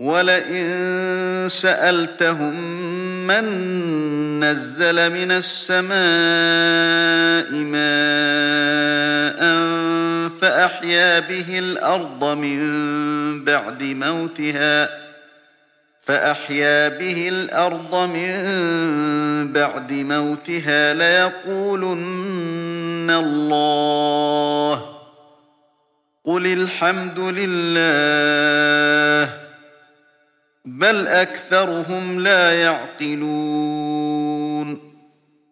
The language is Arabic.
وَلَئِن سَأَلْتَهُم مَّن نَّزَّلَ مِنَ السَّمَاءِ مَاءً فَأَحْيَا بِهِ الْأَرْضَ مِن بَعْدِ مَوْتِهَا لَيَقُولُنَّ اللَّهُ ۚ قُلِ الْحَمْدُ لِلَّهِ ۚ بَلْ أَكْثَرُهُمْ لَا يَعْقِلُونَ